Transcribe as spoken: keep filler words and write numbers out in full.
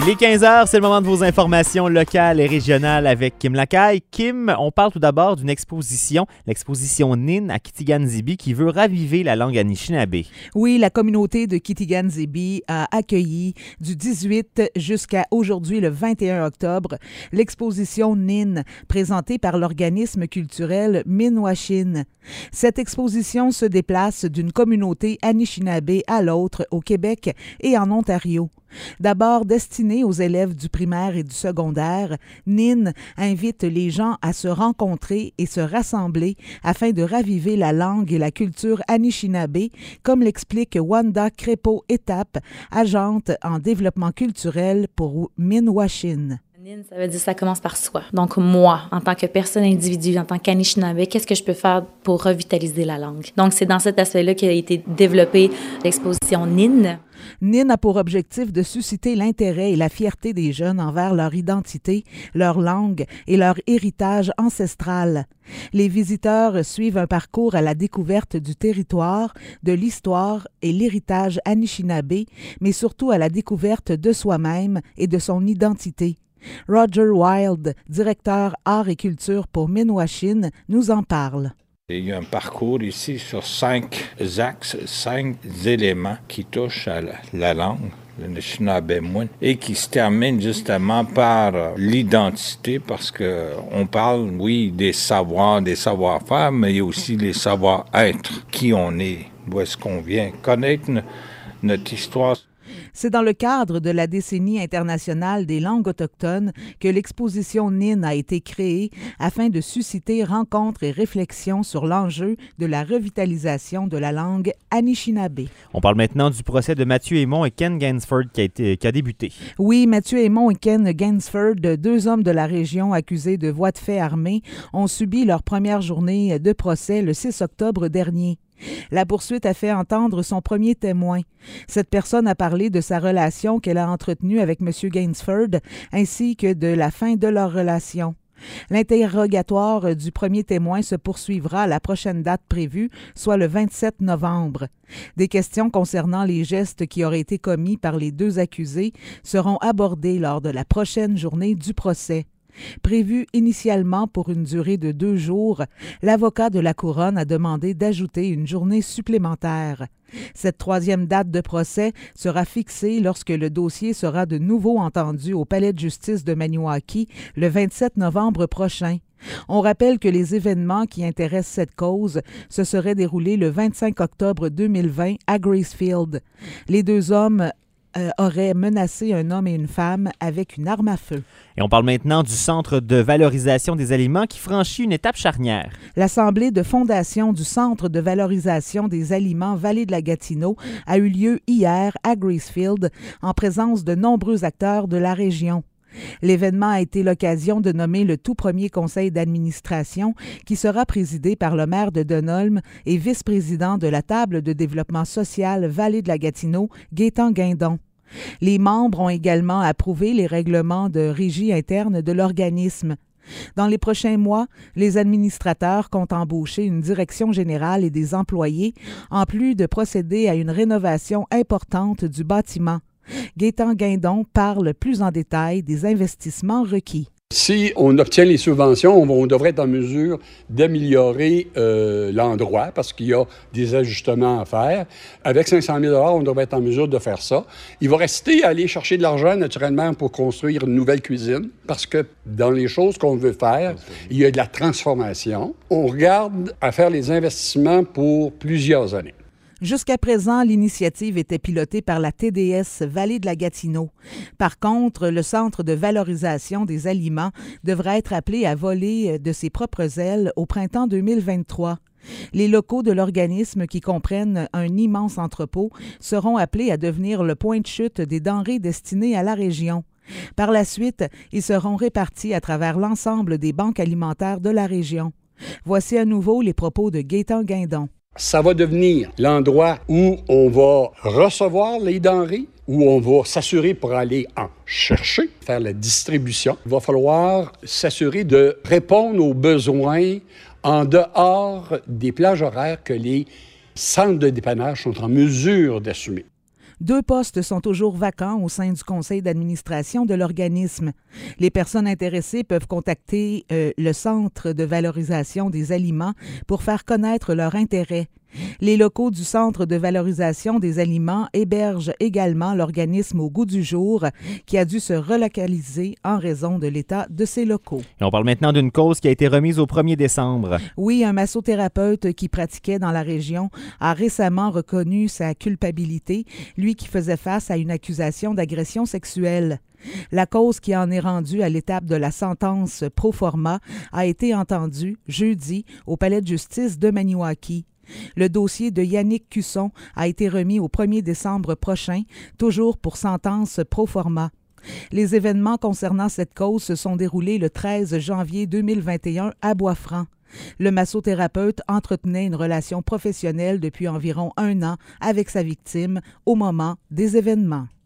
Il est quinze heures, c'est le moment de vos informations locales et régionales avec Kim Lacaille. Kim, on parle tout d'abord d'une exposition, l'exposition N I N à Kitigan-Zibi qui veut raviver la langue Anishinaabe. Oui, la communauté de Kitigan-Zibi a accueilli du dix-huit jusqu'à aujourd'hui, le vingt et un octobre, l'exposition N I N présentée par l'organisme culturel Minwashin. Cette exposition se déplace d'une communauté Anishinaabe à l'autre au Québec et en Ontario. D'abord destinée aux élèves du primaire et du secondaire, N I N invite les gens à se rencontrer et se rassembler afin de raviver la langue et la culture Anishinaabe, comme l'explique Wanda Crépeau-Étape, agente en développement culturel pour Minwashin. N I N, ça veut dire que ça commence par soi. Donc, moi, en tant que personne individuelle, en tant qu'Anishinaabe, qu'est-ce que je peux faire pour revitaliser la langue? Donc, c'est dans cet aspect-là qu'a été développée l'exposition N I N. N I N a pour objectif de susciter l'intérêt et la fierté des jeunes envers leur identité, leur langue et leur héritage ancestral. Les visiteurs suivent un parcours à la découverte du territoire, de l'histoire et l'héritage Anishinaabe, mais surtout à la découverte de soi-même et de son identité. Roger Wild, directeur art et culture pour Minwashin, nous en parle. Il y a un parcours ici sur cinq axes, cinq éléments qui touchent à la, la langue, le Anishinaabe-Moine, et qui se terminent justement par l'identité, parce que on parle, oui, des savoirs, des savoir-faire, mais il y a aussi les savoir-être, qui on est, d'où est-ce qu'on vient, connaître n- notre histoire. C'est dans le cadre de la décennie internationale des langues autochtones que l'exposition N I N a été créée afin de susciter rencontres et réflexions sur l'enjeu de la revitalisation de la langue Anishinaabe. On parle maintenant du procès de Mathieu Aymon et Ken Gainsford qui a, été, qui a débuté. Oui, Mathieu Aymon et Ken Gainsford, deux hommes de la région accusés de voies de fait armées, ont subi leur première journée de procès le six octobre dernier. La poursuite a fait entendre son premier témoin. Cette personne a parlé de sa relation qu'elle a entretenue avec M. Gainsford ainsi que de la fin de leur relation. L'interrogatoire du premier témoin se poursuivra à la prochaine date prévue, soit le vingt-sept novembre. Des questions concernant les gestes qui auraient été commis par les deux accusés seront abordées lors de la prochaine journée du procès. Prévu initialement pour une durée de deux jours, l'avocat de la Couronne a demandé d'ajouter une journée supplémentaire. Cette troisième date de procès sera fixée lorsque le dossier sera de nouveau entendu au Palais de justice de Maniwaki le vingt-sept novembre prochain. On rappelle que les événements qui intéressent cette cause se seraient déroulés le vingt-cinq octobre deux mille vingt à Gracefield. Les deux hommes Euh, aurait menacé un homme et une femme avec une arme à feu. Et on parle maintenant du Centre de valorisation des aliments qui franchit une étape charnière. L'assemblée de fondation du Centre de valorisation des aliments Vallée de la Gatineau a eu lieu hier à Gracefield en présence de nombreux acteurs de la région. L'événement a été l'occasion de nommer le tout premier conseil d'administration qui sera présidé par le maire de Dunolme et vice-président de la table de développement social Vallée de la Gatineau, Gaétan Guindon. Les membres ont également approuvé les règlements de régie interne de l'organisme. Dans les prochains mois, les administrateurs comptent embaucher une direction générale et des employés, en plus de procéder à une rénovation importante du bâtiment. Gaétan Guindon parle plus en détail des investissements requis. Si on obtient les subventions, on, on devrait être en mesure d'améliorer euh, l'endroit parce qu'il y a des ajustements à faire. Avec cinq cent mille dollars, on devrait être en mesure de faire ça. Il va rester à aller chercher de l'argent naturellement pour construire une nouvelle cuisine parce que dans les choses qu'on veut faire, il y a de la transformation. On regarde à faire les investissements pour plusieurs années. Jusqu'à présent, l'initiative était pilotée par la T D S Vallée de la Gatineau. Par contre, le Centre de valorisation des aliments devra être appelé à voler de ses propres ailes au printemps deux mille vingt-trois. Les locaux de l'organisme, qui comprennent un immense entrepôt, seront appelés à devenir le point de chute des denrées destinées à la région. Par la suite, ils seront répartis à travers l'ensemble des banques alimentaires de la région. Voici à nouveau les propos de Gaétan Guindon. Ça va devenir l'endroit où on va recevoir les denrées, où on va s'assurer pour aller en chercher, faire la distribution. Il va falloir s'assurer de répondre aux besoins en dehors des plages horaires que les centres de dépannage sont en mesure d'assumer. Deux postes sont toujours vacants au sein du conseil d'administration de l'organisme. Les personnes intéressées peuvent contacter euh, le Centre de valorisation des aliments pour faire connaître leur intérêt. Les locaux du Centre de valorisation des aliments hébergent également l'organisme Au goût du jour qui a dû se relocaliser en raison de l'état de ses locaux. Et on parle maintenant d'une cause qui a été remise au premier décembre. Oui, un massothérapeute qui pratiquait dans la région a récemment reconnu sa culpabilité, lui qui faisait face à une accusation d'agression sexuelle. La cause qui en est rendue à l'étape de la sentence pro forma a été entendue jeudi au palais de justice de Maniwaki. Le dossier de Yannick Cusson a été remis au premier décembre prochain, toujours pour sentence pro forma. Les événements concernant cette cause se sont déroulés le treize janvier deux mille vingt et un à Bois-Franc. Le massothérapeute entretenait une relation professionnelle depuis environ un an avec sa victime au moment des événements.